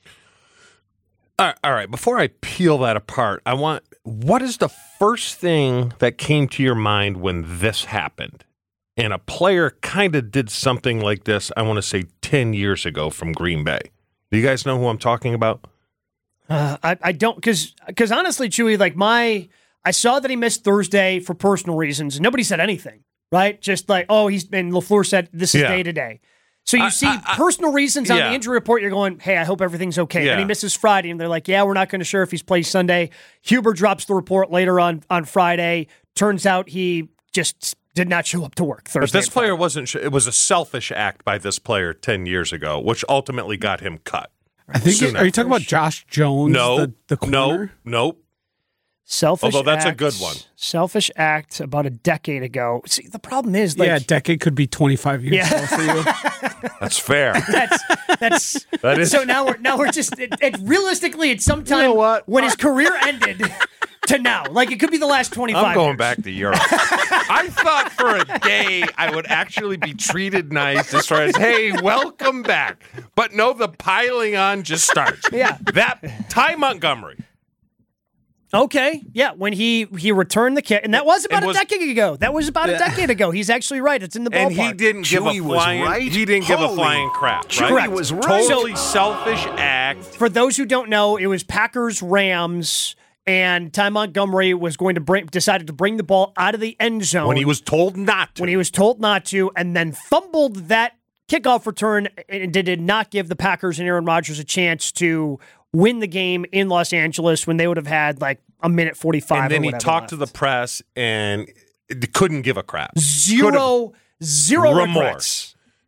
All right, all right. Before I peel that apart, I want, what is the first thing that came to your mind when this happened? And a player kind of did something like this, I want to say ten years ago from Green Bay. Do you guys know who I'm talking about? Uh, I, I don't, because because honestly, Chewy, like my, I saw that he missed Thursday for personal reasons. Nobody said anything. Right? Just like, oh, he's been, LaFleur said this is Yeah. day to day. So you I- see I- I- personal reasons on yeah. the injury report. You're going, hey, I hope everything's okay. Yeah. And he misses Friday, and they're like, yeah, we're not going to sure if he's played Sunday. Huber drops the report later on, on Friday. Turns out he just did not show up to work Thursday. But this and Friday. player wasn't, sh- it was a selfish act by this player ten years ago, which ultimately got him cut. I think. Soon Are you talking about Josh Jones? No, the, the corner? no, nope. Selfish Although that's a act- good one. Selfish act about a decade ago. See, the problem is, like, yeah, a decade could be twenty-five years Yeah. ago for you. That's fair. That's that's That is- so now we're now we're just it, it, realistically it's sometime You know what? when his career ended to now. Like it could be the last twenty-five. I'm going years. back to Europe. I thought for a day I would actually be treated nice as far as, hey, welcome back. But no, the piling on just starts. Yeah. That, Ty Montgomery. Okay, yeah, when he he returned the kick, and that was about It was- a decade ago. That was about a decade ago. He's actually right. It's in the ballpark. And he didn't give a Chewy was flying, right. he didn't give a Holy- flying crap. Chewy Right? was right. Totally selfish act. For those who don't know, it was Packers Rams, and Ty Montgomery was going to bring decided to bring the ball out of the end zone When he was told not to. when he was told not to, and then fumbled that kickoff return and did not give the Packers and Aaron Rodgers a chance to win the game in Los Angeles when they would have had like a minute forty-five. And then or he whatever talked left. to the press and it couldn't give a crap. Zero, zero Remorse. regrets.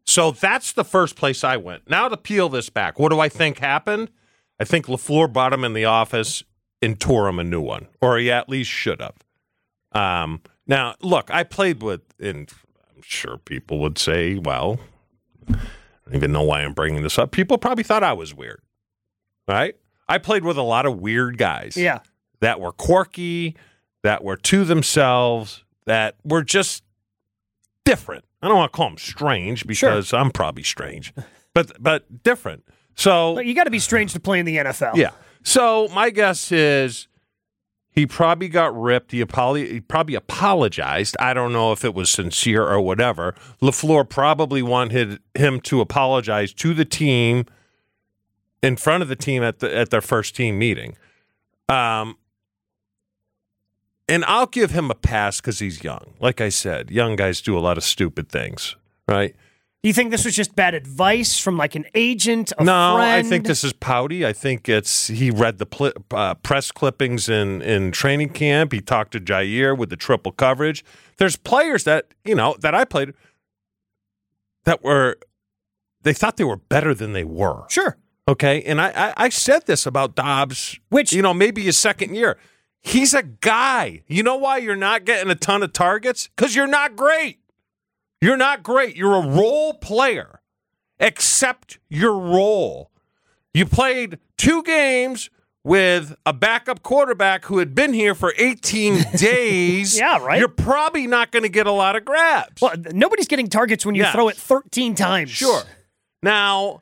So that's the first place I went. Now to peel this back, what do I think happened? I think LaFleur brought him in the office and tore him a new one, or he at least should have. Um, now, look, I played with, and I'm sure people would say, well, I don't even know why I'm bringing this up. People probably thought I was weird, right? I played with a lot of weird guys. Yeah. That were quirky, that were to themselves, that were just different. I don't want to call them strange because sure. I'm probably strange, but but different. So but you got to be strange to play in the N F L. Yeah. So my guess is he probably got ripped. He, apolo- he probably apologized. I don't know if it was sincere or whatever. LaFleur probably wanted him to apologize to the team in front of the team at the at their first team meeting. Um. And I'll give him a pass because he's young. Like I said, young guys do a lot of stupid things, right? Do you think this was just bad advice from like an agent, a no, friend? I think this is pouty. I think it's he read the pl- uh, press clippings in, in training camp. He talked to Jair with the triple coverage. There's players that, you know, that I played that were, they thought they were better than they were. Sure. Okay? And I, I, I said this about Dobbs, which, you know, maybe his second year. He's a guy. You know why you're not getting a ton of targets? Because you're not great. You're not great. You're a role player. Accept your role. You played two games with a backup quarterback who had been here for eighteen days. Yeah, right. You're probably not going to get a lot of grabs. Well, nobody's getting targets when you yes. throw it thirteen times. Sure. Now,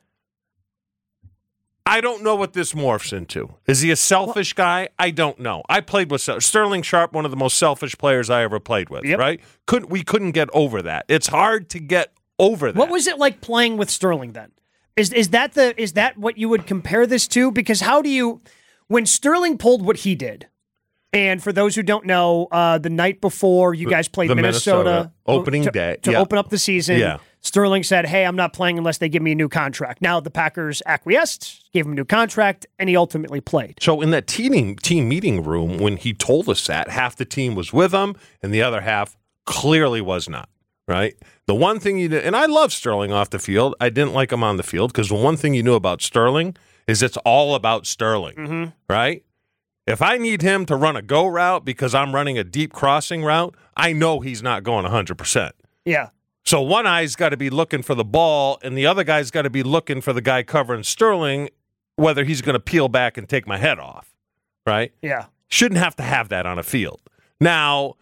I don't know what this morphs into. Is he a selfish guy? I don't know. I played with Sterling Sharp, one of the most selfish players I ever played with, yep. right? Couldn't we couldn't get over that. It's hard to get over that. What was it like playing with Sterling then? Is is that the is that what you would compare this to? Because how do you when Sterling pulled what he did? And for those who don't know, uh, the night before you guys played the Minnesota, Minnesota opening to, day to yeah. open up the season, yeah. Sterling said, hey, I'm not playing unless they give me a new contract. Now the Packers acquiesced, gave him a new contract, and he ultimately played. So in that team, team meeting room, when he told us that, half the team was with him, and the other half clearly was not, right? The one thing you did, and I love Sterling off the field. I didn't like him on the field because the one thing you knew about Sterling is it's all about Sterling, mm-hmm. right? If I need him to run a go route because I'm running a deep crossing route, I know he's not going one hundred percent. Yeah. So one eye's got to be looking for the ball, and the other guy's got to be looking for the guy covering Sterling, whether he's going to peel back and take my head off, right? Yeah. Shouldn't have to have that on a field. Now,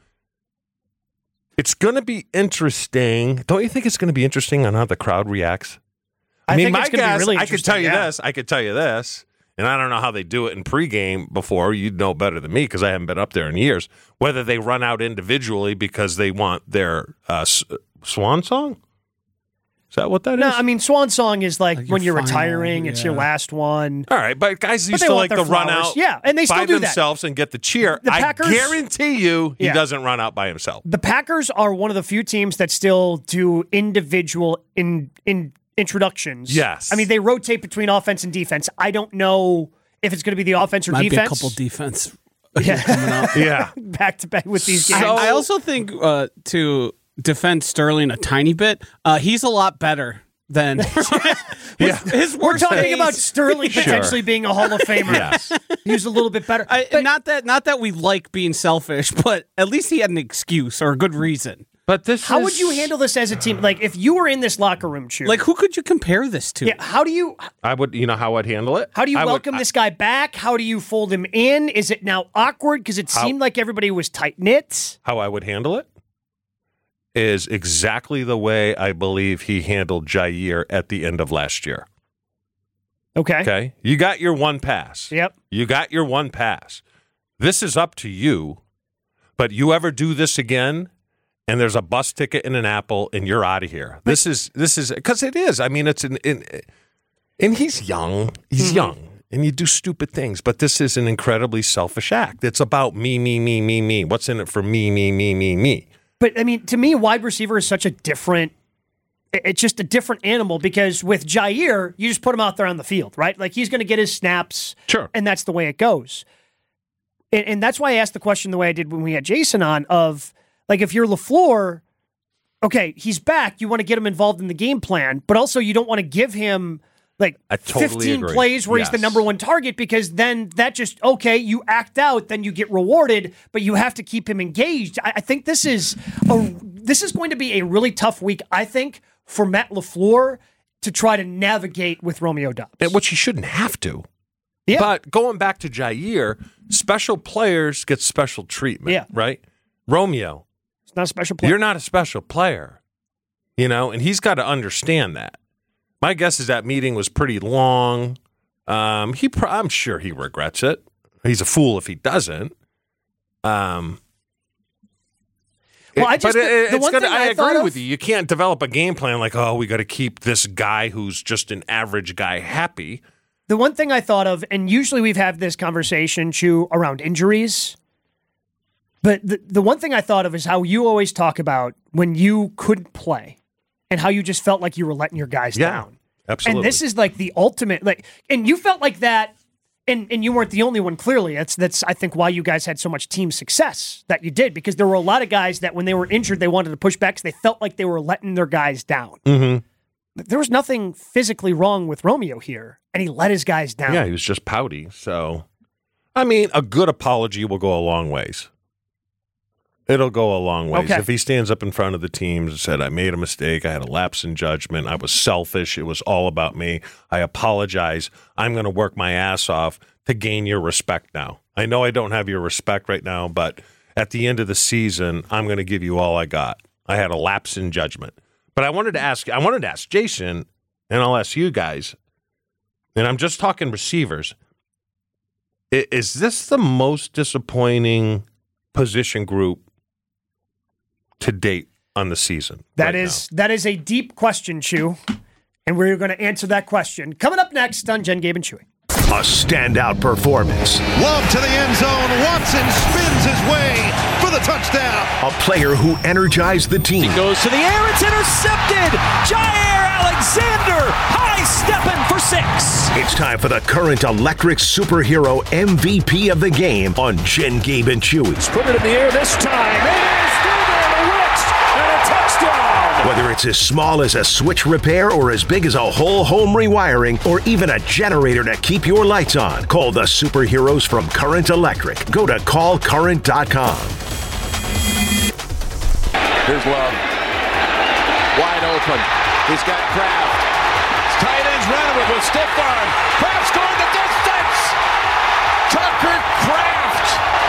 it's going to be interesting. Don't you think it's going to be interesting on how the crowd reacts? I, I mean, think my it's gonna guess, be really I could tell you yeah. this. I could tell you this. And I don't know how they do it in pregame before. You'd know better than me because I haven't been up there in years. Whether they run out individually because they want their uh, s- swan song? Is that what that no, is? No, I mean, swan song is like, like when you're final, retiring, yeah. it's your last one. All right, but guys used but to like to flowers. run out yeah, and they still by do themselves that. and get the cheer. The Packers, I guarantee you he yeah. doesn't run out by himself. The Packers are one of the few teams that still do individual in in introductions. Yes. I mean, they rotate between offense and defense. I don't know if it's going to be the offense or Might defense. Be a couple defense. Yeah. coming up. yeah. Back to back with these games. So, I also think uh, to defend Sterling a tiny bit, uh, he's a lot better than yeah. his We're worst talking days. about Sterling Sure. potentially being a Hall of Famer. Yes. He's a little bit better. I, But- not that not that we like being selfish, but at least he had an excuse or a good reason. But this how is... would you handle this as a team? Like, if you were in this locker room, Chew, Like, who could you compare this to? yeah, how do you I would, you know how I'd handle it? how do you I would- welcome this guy back? How do you fold him in? Is it now awkward because it How- seemed like everybody was tight knit? How I would handle it is exactly the way I believe he handled Jair at the end of last year. Okay. Okay? You got your one pass. Yep. You got your one pass. This is up to you, but you ever do this again, and there's a bus ticket and an apple, and you're out of here. This is, this is, because it is. I mean, it's an, in, and he's young. He's Mm-hmm. young. And you do stupid things, but this is an incredibly selfish act. It's about me, me, me, me, me. What's in it for me, me, me, me, me? But I mean, to me, wide receiver is such a different. It's just a different animal because with Jair, you just put him out there on the field, right? Like he's going to get his snaps, Sure. and that's the way it goes. And, and that's why I asked the question the way I did when we had Jason on. Of like, if you're LaFleur, okay, he's back. You want to get him involved in the game plan, but also you don't want to give him like I totally fifteen agree. plays where Yes. he's the number one target, because then that just, okay, you act out, then you get rewarded, but you have to keep him engaged. I, I think this is a, this is going to be a really tough week, I think, for Matt LaFleur to try to navigate with Romeo Doubs. And which he shouldn't have to. Yeah. But going back to Jair, special players get special treatment, Yeah. right? Romeo, It's not a special player. you're not a special player, you know, and he's got to understand that. My guess is that meeting was pretty long. Um, he, pro- I'm sure he regrets it. He's a fool if he doesn't. Um, Well, I it- just- but it- the it's one gonna, thing I, I thought agree of- with you. You can't develop a game plan like, oh, we got to keep this guy who's just an average guy happy. The one thing I thought of, and usually we've had this conversation, Chew, around injuries, but the, the one thing I thought of is how you always talk about when you couldn't play and how you just felt like you were letting your guys Yeah, down. absolutely. And this is like the ultimate, like, and you felt like that, and, and you weren't the only one, clearly. That's, that's, I think, why you guys had so much team success that you did, because there were a lot of guys that when they were injured, they wanted to push back because they felt like they were letting their guys down. Mm-hmm. There was nothing physically wrong with Romeo here, and he let his guys down. Yeah, he was just pouty. So, I mean, a good apology will go a long ways. It'll go a long ways. Okay. If he stands up in front of the team and said, I made a mistake, I had a lapse in judgment, I was selfish, it was all about me, I apologize, I'm going to work my ass off to gain your respect now. I know I don't have your respect right now, but at the end of the season, I'm going to give you all I got. I had a lapse in judgment. But I wanted to ask, I wanted to ask Jason, and I'll ask you guys, and I'm just talking receivers. I- Is this the most disappointing position group to date on the season? That right is that is a deep question, Chew, and we're going to answer that question coming up next on Jen, Gabe, and Chewy. A standout performance. Love to the end zone. Watson spins his way for the touchdown. A player who energized the team. He goes to the air. It's intercepted. Jair Alexander high stepping for six. It's time for the current electric superhero M V P of the game on Jen, Gabe, and Chewy. Put it in the air this time. It is through there to Wicks and a touchdown. Whether it's as small as a switch repair or as big as a whole home rewiring or even a generator to keep your lights on, call the superheroes from Current Electric. Go to call current dot com. Here's Love. Wide open. He's got Kraft. Tight ends running with with stiff arm. Kraft scored the distance. Tucker Kraft.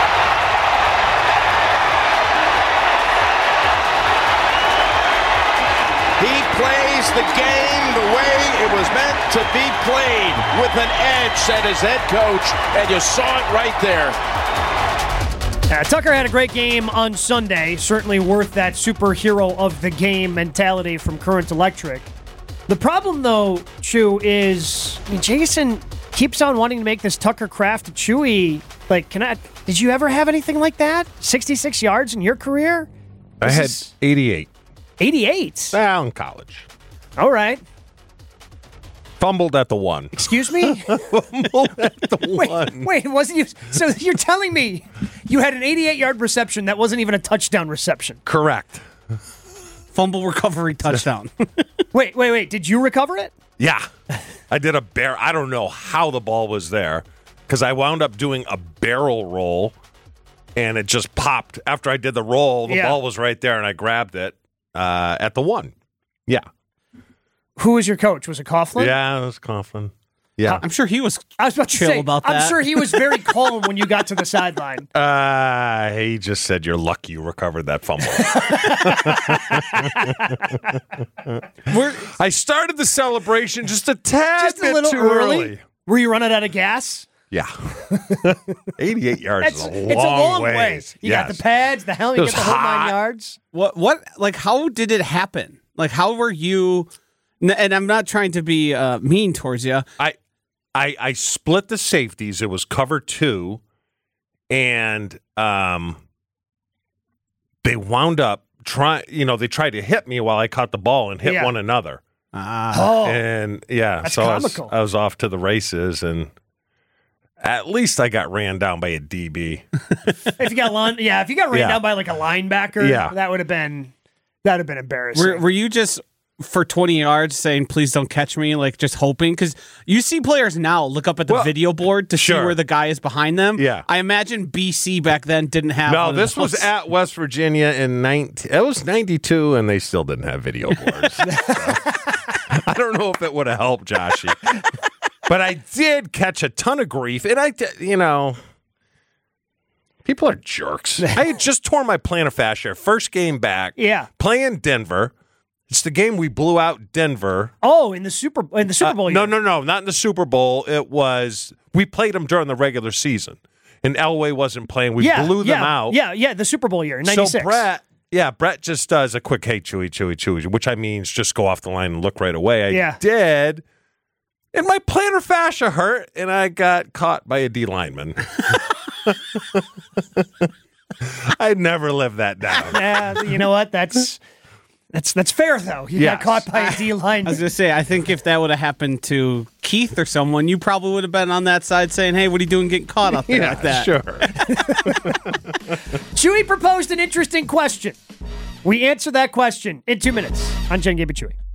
He plays the game the way it was meant to be played, with an edge, said his head coach, and you saw it right there. Uh, Tucker had a great game on Sunday. Certainly worth that superhero of the game mentality from Current Electric. The problem, though, Chew, is I mean, Jason keeps on wanting to make this Tucker Kraft Chewy. Like, can I? Did you ever have anything like that? sixty-six yards in your career? I This had is- eighty-eight. eighty-eight? Well, in college. All right. Fumbled at the one. Excuse me? Fumbled at the wait, one. wait, wasn't you? So you're telling me you had an eighty-eight-yard reception that wasn't even a touchdown reception? Correct. Fumble recovery touchdown. Wait, wait, wait. Did you recover it? Yeah. I did a bear. I don't know how the ball was there because I wound up doing a barrel roll and it just popped. After I did the roll, the Yeah. ball was right there and I grabbed it uh, at the one. Yeah. Who was your coach? Was it Coughlin? Yeah, it was Coughlin. Yeah. I'm sure he was I was about to chill say, about I'm that. sure he was very calm when you got to the sideline. Uh, he just said, you're lucky you recovered that fumble. I started the celebration just a tad Just a bit little too early. early. Were you running out of gas? Yeah. eighty-eight yards It's, is a long, it's a long ways. way. You Yes. got the pads, the helmet, It you was got the whole hot. nine yards. What? What? Like, how did it happen? Like, how were you? n- And I'm not trying to be uh, mean towards you. I, I, I split the safeties. It was cover two, and um, they wound up trying. You know, they tried to hit me while I caught the ball and hit Yeah. one another. Ah. Oh, And yeah, That's so I was, comical. I was off to the races, and at least I got ran down by a D B. if you got line, yeah, if you got ran Yeah. down by like a linebacker, Yeah. that would have been That'd have been embarrassing. Were, were you just for twenty yards saying, please don't catch me, like just hoping? Because you see players now look up at the Well, video board to sure. see where the guy is behind them. Yeah. I imagine B C back then didn't have No, one of this those. was at West Virginia in nineteen. It was ninety-two, and they still didn't have video boards. So, I don't know if it would have helped, Joshy. But I did catch a ton of grief, and I, di- you know, people are jerks. I had just torn my plantar fascia, first game back. Yeah. Playing Denver. It's the game we blew out Denver. Oh, in the Super in the Super Bowl Uh, year. no, no, no, not in the Super Bowl. It was we played them during the regular season, and Elway wasn't playing. We yeah, blew them yeah, out. Yeah, yeah, the Super Bowl year, ninety-six. So Brett, yeah, Brett just does a quick hey, chewy, chewy, chewy, which I means just go off the line and look right away. I Yeah. did, and my plantar fascia hurt, and I got caught by a D lineman. I'd never live that down. Yeah, you know what? That's that's that's fair though. You Yes. got caught by a D line. I was going to say, I think if that would have happened to Keith or someone, you probably would have been on that side saying, hey, what are you doing getting caught up there Yeah, like that? sure. Chewy proposed an interesting question. We answer that question in two minutes on Jen Gabe and Chewy.